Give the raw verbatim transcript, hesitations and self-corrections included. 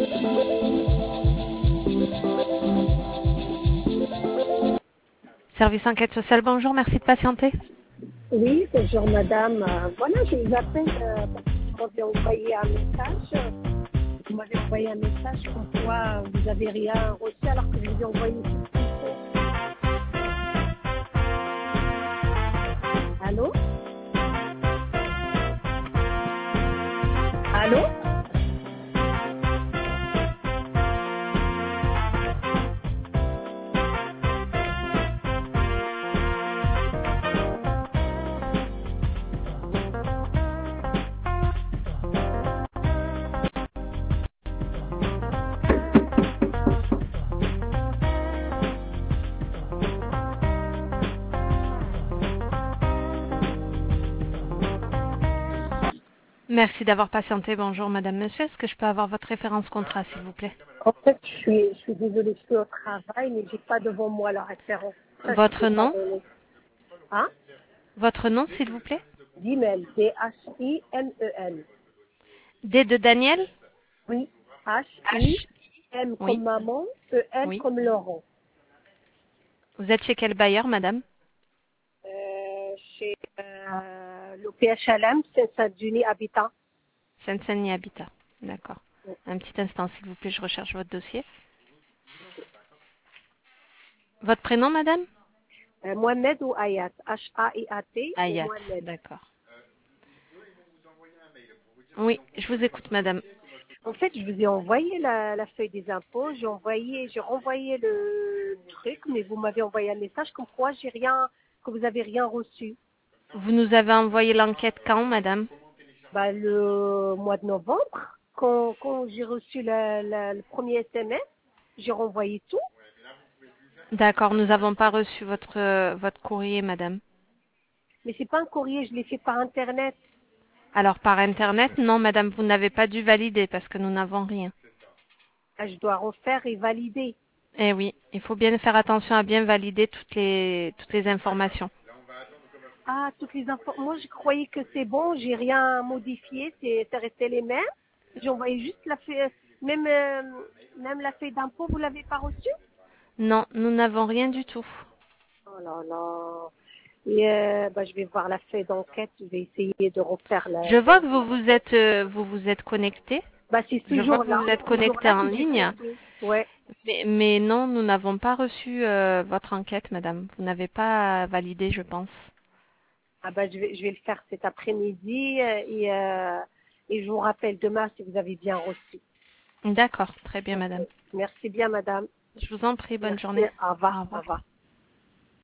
Service enquête sociale, bonjour, merci de patienter. Oui, bonjour madame. Euh, voilà, je vous appelle euh, parce que vous m'avez envoyé un message. Vous m'avez envoyé un message comme quoi vous n'avez rien reçu alors que je vous ai envoyé tout ce qu'il faut. Allô? Allô? Merci d'avoir patienté, bonjour madame, monsieur, est-ce que je peux avoir votre référence contrat s'il vous plaît? En fait, je suis, je suis désolée, je suis au travail, mais j'ai pas devant moi la référence. Ça, je Votre peux pas nom? donner. Hein? Votre nom s'il vous plaît? D'email, D H I M E N. D de Daniel? Oui, H I H. M Oui, comme maman, E N oui. comme Laurent. Vous êtes chez quel bailleur madame? Euh, chez euh, le P H L M, Saint-Denis Habitat. Seine-Saint-Denis Habitat, d'accord. Un petit instant s'il vous plaît, je recherche votre dossier. Votre prénom madame? Euh, Mohamed ou Hayat, H A I A T ou Ayat, Mohamed. d'accord. Oui, je vous écoute madame. En fait, je vous ai envoyé la, la feuille des impôts, j'ai envoyé, j'ai renvoyé le truc, mais vous m'avez envoyé un message comme quoi j'ai rien, que vous avez rien reçu. Vous nous avez envoyé l'enquête quand madame? Bah, le mois de novembre, quand, quand j'ai reçu la- la- le premier S M S, j'ai renvoyé tout. D'accord, nous n'avons pas reçu votre, euh, votre courrier madame. Mais c'est pas un courrier, je l'ai fait par internet. Alors par internet, non madame, vous n'avez pas dû valider parce que nous n'avons rien. Ah, je dois refaire et valider. Eh oui, il faut bien faire attention à bien valider toutes les, toutes les informations. Ah, toutes les infos. Moi, je croyais que c'est bon, j'ai rien modifié, c'est c'est resté les mêmes. J'ai envoyé juste la feuille, même, euh, même la feuille d'impôt, vous l'avez pas reçue? Non, nous n'avons rien du tout. Oh là là. Et euh, bah, je vais voir la feuille d'enquête, je vais essayer de refaire la. Je vois que vous vous êtes, euh, vous vous êtes connecté. Bah, c'est Je vois toujours que vous là, vous êtes c'est toujours connecté là en que j'ai fait ligne. tout. Ouais. Mais, mais non, nous n'avons pas reçu euh, votre enquête, madame. Vous n'avez pas validé, je pense. Ah bah, je vais, je vais le faire cet après-midi euh, et, euh, et je vous rappelle demain si vous avez bien reçu. D'accord, très bien, Ok. madame. Merci bien, madame. Je vous en prie, bonne Merci. journée. Au Au revoir. Au revoir. revoir.